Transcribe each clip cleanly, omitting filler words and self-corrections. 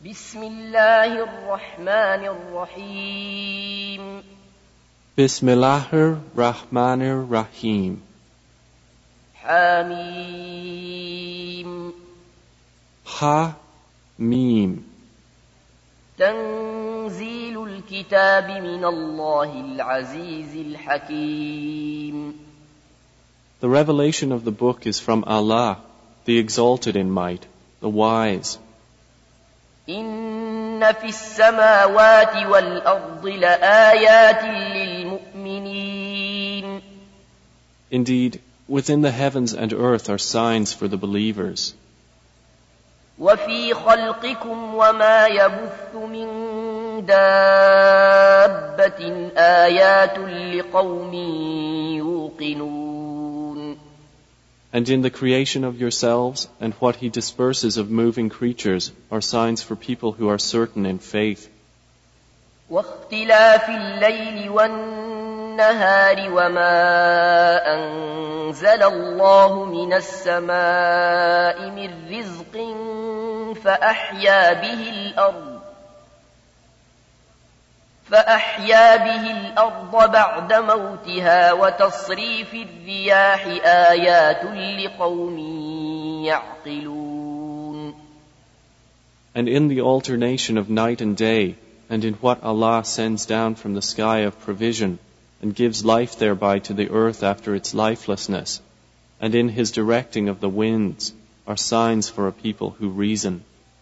بسم الله الرحمن الرحيم Bismillahir Rahmanir Rahim. حميم Ha Mim. تنزيل الكتاب من الله العزيز الحكيم. The revelation of the book is from Allah, the exalted in might, the wise. إن في السماوات والأرض لآيات للمؤمنين. Indeed, within the heavens and earth are signs for the believers. وفي خلقكم وما يبث من دابة آيات لقوم يوقنون. And in the creation of yourselves and what He disperses of moving creatures are signs for people who are certain in faith. واختلاف الليل والنهار وما أنزل الله من السماء من رزق فأحيا به الأرض بعد موتها وتصريف الرياح آيات لقوم يعقلون. And in the alternation of night and day, and in what Allah sends down from the sky of provision, and gives life thereby to the earth after its lifelessness, and in His directing of the winds, are signs for a people who reason.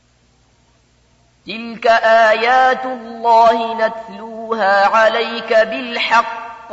تلك آيات الله نتلوها عليك بالحق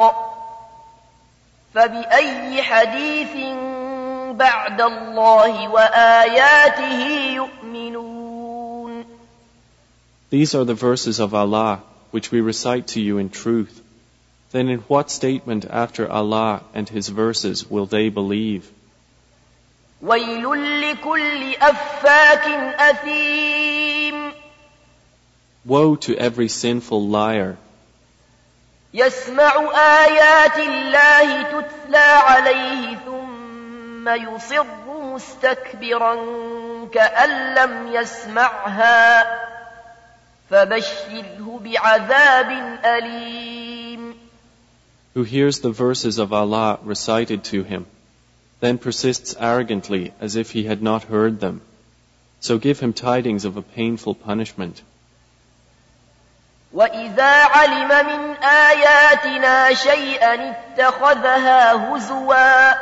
فبأي حديث بعد الله وآياته يؤمنون. These are the verses of Allah, which we recite to you in truth. Then in what statement after Allah and His verses will they believe? ويل لكل أفاك أثيم. Woe to every sinful liar, يسمع آيات الله تتلى عليه ثم يصر مستكبرا كأن لم يسمعها فبشره بعذاب أليم. who hears the verses of Allah recited to him, then persists arrogantly as if he had not heard them. So give him tidings of a painful punishment. وَإِذَا عَلِمَ مِنْ آيَاتِنَا شَيْئًا اتَّخَذَهَا هُزُوًا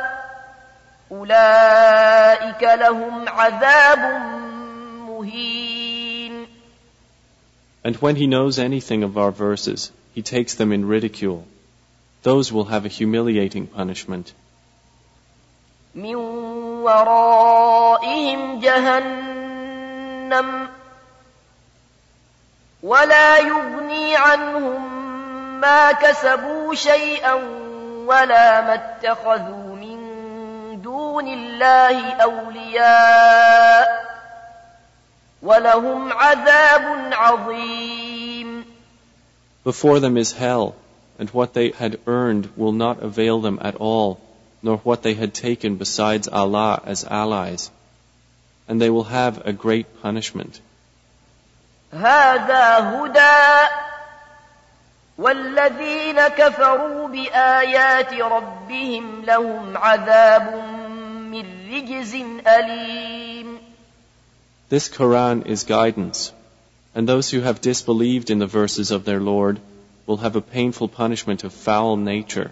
أُولَئِكَ لَهُمْ عَذَابٌ مُهِينٌ. And when he knows anything of our verses, he takes them in ridicule. Those will have a humiliating punishment. مِنْ وَرَائِهِمْ جَهَنَّمُ ولا يغني عنهم ما كسبوا شيئا ولا ما اتخذوا من دون الله أولياء ولهم عذاب عظيم. Before them is hell, and what they had earned will not avail them at all, nor what they had taken besides Allah as allies. And they will have a great punishment. هذا هدى والذين كفروا بآيات ربهم لهم عذاب من رجز أليم. This Quran is guidance, and those who have disbelieved in the verses of their Lord will have a painful punishment of foul nature.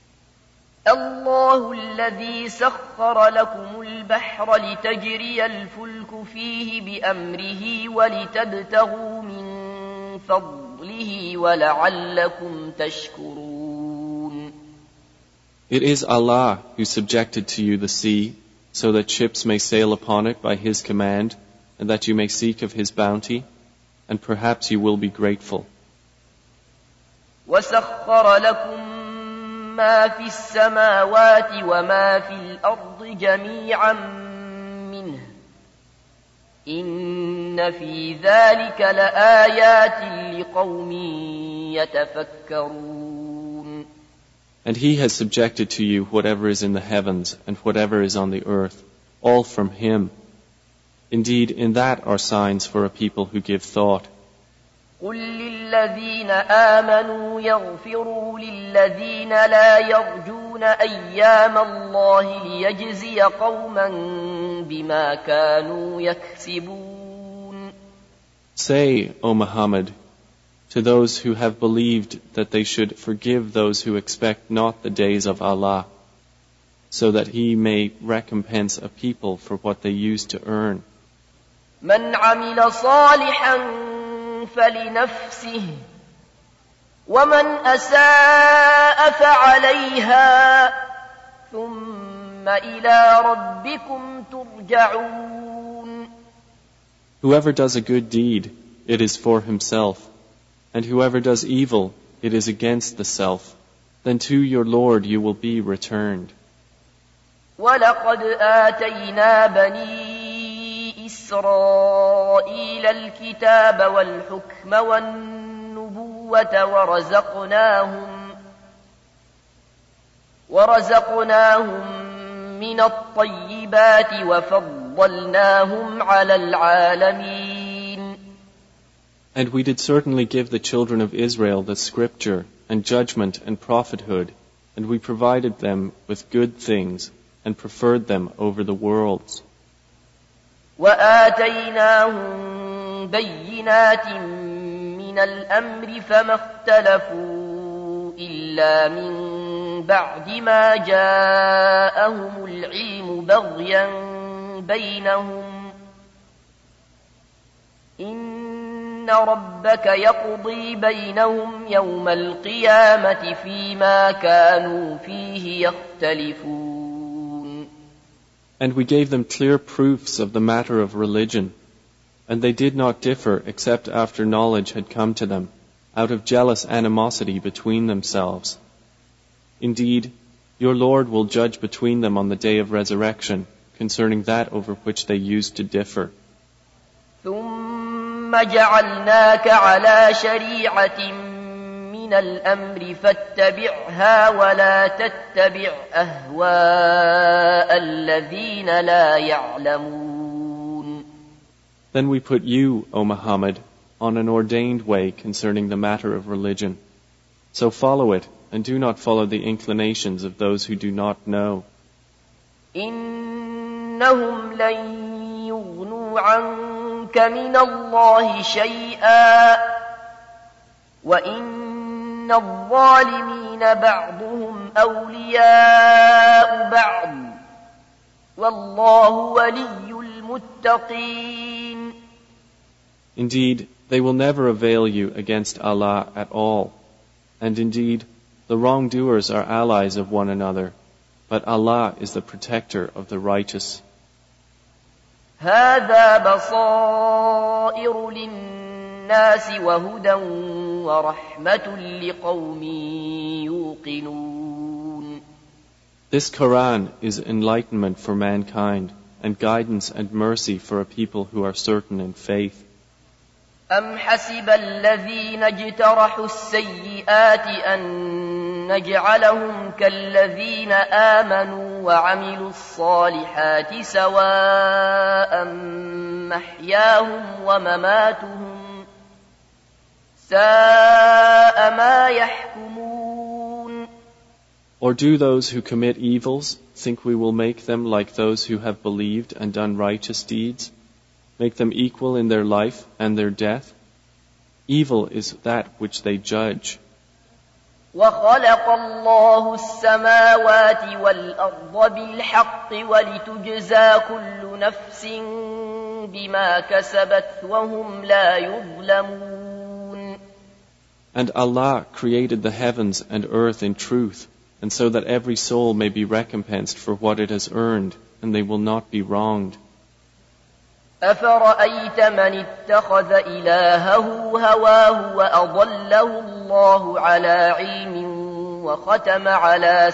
الله الذي سخر لكم البحر لتجري الفلك فيه بأمره ولتبتغوا من فضله ولعلكم تشكرون. It is Allah who subjected to you the sea, so that ships may sail upon it by His command, and that you may seek of His bounty, and perhaps you will be grateful. وسخر لكم ما في السماوات وما في الأرض جميعا منه إن في ذلك لآيات لقوم يتفكرون. And He has subjected to you whatever is in the heavens and whatever is on the earth, all from Him. Indeed, in that are signs for a people who give thought. قل للذين آمنوا يغفروا للذين لا يرجون أيام الله ليجزي قوما بما كانوا يكسبون. Say, O Muhammad, to those who have believed that they should forgive those who expect not the days of Allah, so that He may recompense a people for what they used to earn. من عمل صالحا فلنفسه ومن أساء فعليها ثم إلى ربكم ترجعون. Whoever does a good deed, it is for himself, and whoever does evil, it is against the self. Then to your Lord you will be returned. ولقد آتينا بني إسرائيل الكتاب والحكم والنبوة ورزقناهم من الطيبات وفضلناهم على العالمين. And we did certainly give the children of Israel the scripture and judgment and prophethood, and we provided them with good things and preferred them over the worlds. وآتيناهم بينات من الأمر فما اختلفوا إلا من بعد ما جاءهم العلم بغيا بينهم إن ربك يقضي بينهم يوم القيامة فيما كانوا فيه يختلفون. And we gave them clear proofs of the matter of religion, and they did not differ except after knowledge had come to them, out of jealous animosity between themselves. Indeed, your Lord will judge between them on the day of resurrection concerning that over which they used to differ. ثم جعلناك على شريعة من الأمر فاتبعها ولا تتبع أهواء الذين لا يعلمون. Then we put you, O Muhammad, on an ordained way concerning the matter of religion. So follow it, and do not follow the inclinations of those who do not know. إنهم لن يغنوا عنك من الله شيئا وإن الظالمين بعضهم أولياء بعض والله ولي المتقين. Indeed, they will never avail you against Allah at all. And indeed, the wrongdoers are allies of one another, but Allah is the protector of the righteous. هذا بصائر للناس وهدى ورحمة لقوم يوقنون. This Quran is enlightenment for mankind and guidance and mercy for a people who are certain in faith. أم حسب الذين اجترحوا السيئات أن نجعلهم كالذين آمنوا وعملوا الصالحات سواء محياهم ومماتهم ساء ما يحكمون. Or do those who commit evils think we will make them like those who have believed and done righteous deeds? Make them equal in their life and their death? Evil is that which they judge. وخلق الله السماوات والأرض بالحق ولتجزى كل نفس بما كسبت وهم لا يظلمون. And Allah created the heavens and earth in truth, and so that every soul may be recompensed for what it has earned, and they will not be wronged. أفرأيت من اتخذ إلهه هواه وأضله الله على علم وختم على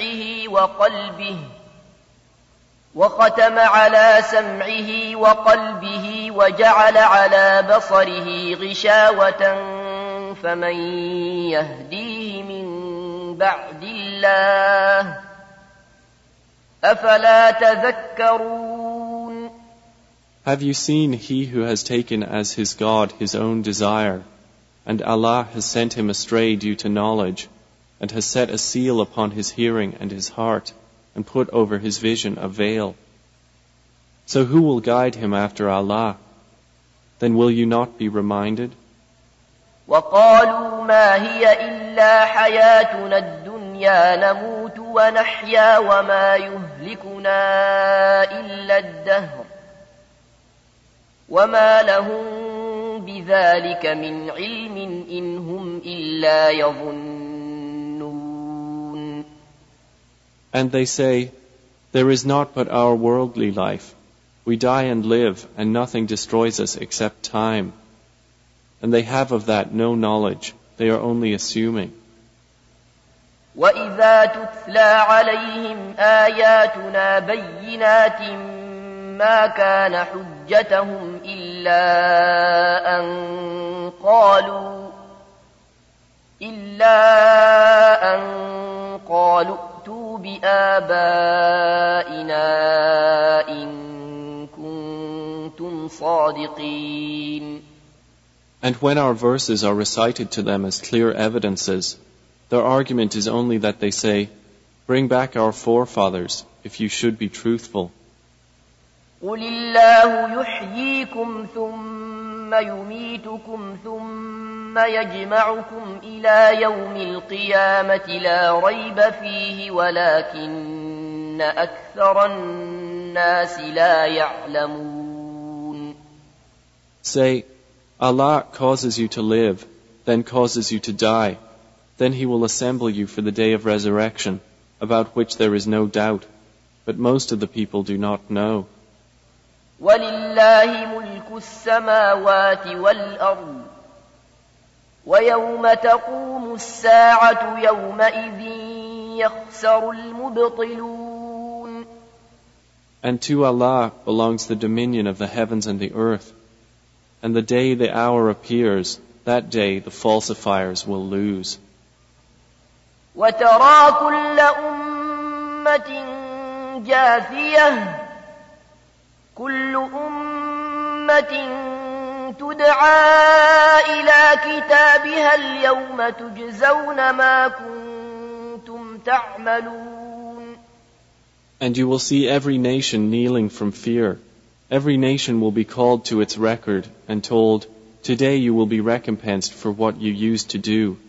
سمعه وقلبه وجعل على بصره غشاوة فمن يهديه من بعد الله أفلا تذكرون. Have you seen he who has taken as his God his own desire, and Allah has sent him astray due to knowledge, and has set a seal upon his hearing and his heart, and put over his vision a veil? So who will guide him after Allah? Then will you not be reminded? وقالوا ما هي إلا حياتنا الدنيا نموت ونحيا وما يهلكنا إلا الدهر وما لهم بذلك من علم إن هم إلا يظنون. And they say, there is naught but our worldly life. We die and live, and nothing destroys us except time. And they have of that no knowledge. They are only assuming. وَإِذَا تُتْلَى عَلَيْهِمْ آيَاتُنَا بَيِّنَاتٍ مَا كَانَ حُجَّتَهُمْ إِلَّا أَن قَالُوا ائْتُوا بِآبَائِنَا إِن كُنتُمْ صَادِقِينَ. And when our verses are recited to them as clear evidences, their argument is only that they say, bring back our forefathers, if you should be truthful. قُلِ اللَّهُ يُحْيِيكُمْ ثُمَّ يُمِيتُكُمْ ثُمَّ يَجْمَعُكُمْ إِلَى يَوْمِ الْقِيَامَةِ لَا رَيْبَ فِيهِ وَلَكِنَّ أَكْثَرَ النَّاسِ لَا يَعْلَمُونَ. Say, Allah causes you to live, then causes you to die. Then He will assemble you for the day of resurrection, about which there is no doubt. But most of the people do not know. وَلِلَّهِ مُلْكُ السَّمَاوَاتِ وَالْأَرْضِ وَيَوْمَ تَقُومُ السَّاعَةُ يَوْمَئِذٍ يَخْسَرُ الْمُبْطِلُونَ. And to Allah belongs the dominion of the heavens and the earth. And the day the hour appears, that day the falsifiers will lose. وَتَرَى كُلَّ أُمَّةٍ جَاثِيَةً كُلُّ أُمَّةٍ تُدْعَى إِلَى كِتَابِهَا الْيَوْمَ تُجْزَوْنَ مَا كُنتُمْ تَعْمَلُونَ. And you will see every nation kneeling from fear. Every nation will be called to its record and told, today you will be recompensed for what you used to do.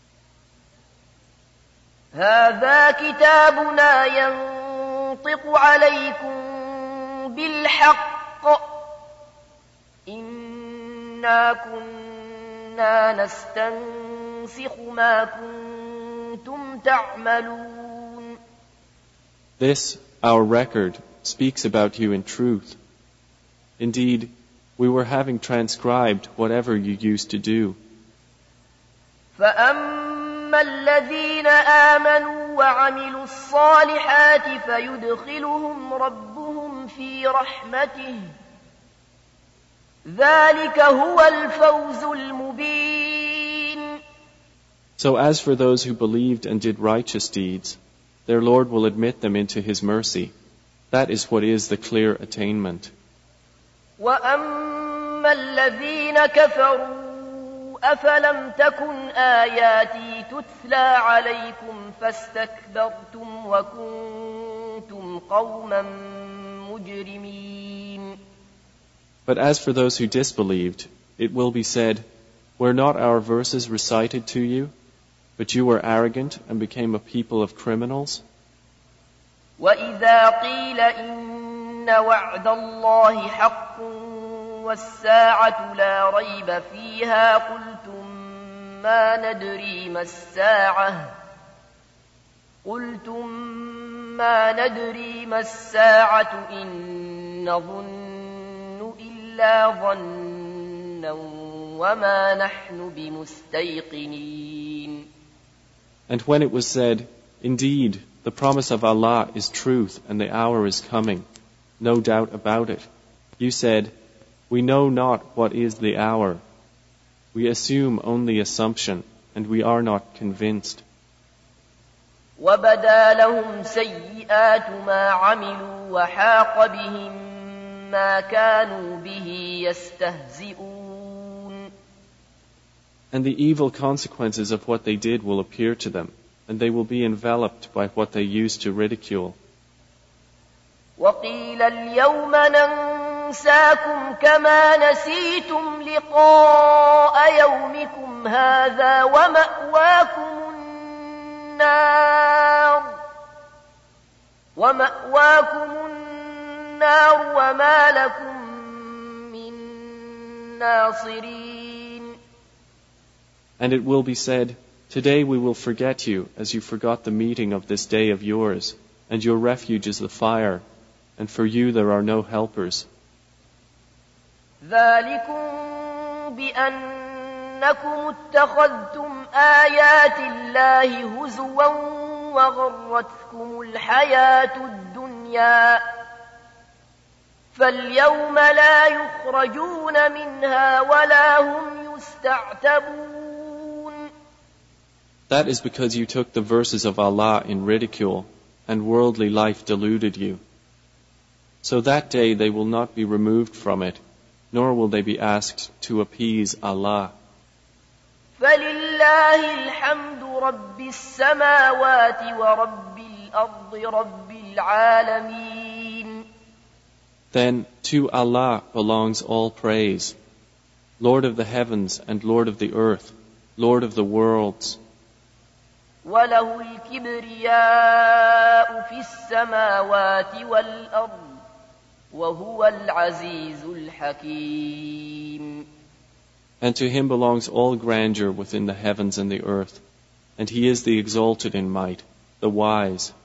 هذا كتابنا ينطق عليكم بالحق إنا كنا نستنسخ ما كنتم تعملون. This, our record, speaks about you in truth. Indeed, we were having transcribed whatever you used to do. فَأَمَّا الَّذِينَ آمَنُوا وَعَمِلُوا الصَّالِحَاتِ فَيُدْخِلُهُمْ رَبُّهُمْ فِي رَحْمَتِهِ ذَلِكَ هُوَ الْفَوْزُ الْمُبِينُ. So as for those who believed and did righteous deeds, their Lord will admit them into His mercy. That is what is the clear attainment. وَأَمَّا الَّذِينَ كَفَرُوا أَفَلَمْ تَكُنْ آيَاتِي تُتْلَى عَلَيْكُمْ فَاسْتَكْبَرْتُمْ وَكُنْتُمْ قَوْمًا مُجْرِمِينَ. But as for those who disbelieved, it will be said, were not our verses recited to you, but you were arrogant and became a people of criminals? وَإِذَا قِيلَ إِنَّ وَعْدَ اللَّهِ حَقٌّ وَالسَّاعَةُ لَا رَيْبَ فِيهَا قُلْتُمْ مَا ندري ما الساعة إن نظن إلا ظنًّا وَمَا نَحْنُ بِمُسْتَيْقِنِينَ. And when it was said, indeed, the promise of Allah is truth and the hour is coming, no doubt about it, you said, we know not what is the hour. We assume only assumption, and we are not convinced. وَبَدَا لَهُمْ سَيِّئَاتُ مَا عَمِلُوا وَحَاقَ بِهِمْ بما كانوا به يستهزئون. And the evil consequences of what they did will appear to them, and they will be enveloped by what they used to ridicule. وقيل اليوم ننساكم كما نسيتم لقاء يومكم هذا ومأواكم النار وما لكم من ناصرين. And it will be said, today we will forget you as you forgot the meeting of this day of yours, and your refuge is the fire, and for you there are no helpers. ذلكم بأنكم اتخذتم آيات الله هزوا وغرتكم الحياة الدنيا فاليوم لا يخرجون منها ولا هم يستعتبون. That is because you took the verses of Allah in ridicule, and worldly life deluded you. So that day they will not be removed from it, nor will they be asked to appease Allah. فَلِلَّهِ الْحَمْدُ رَبِّ السَّمَاوَاتِ وَرَبِّ الْأَرْضِ رَبِّ الْعَالَمِينَ. Then to Allah belongs all praise, Lord of the heavens and Lord of the earth, Lord of the worlds. وَلَهُ الْكِبْرِيَاءُ فِي السَّمَاوَاتِ وَالْأَرْضِ وَهُوَ الْعَزِيزُ الْحَكِيمُ. And to him belongs all grandeur within the heavens and the earth, and he is the exalted in might, the wise.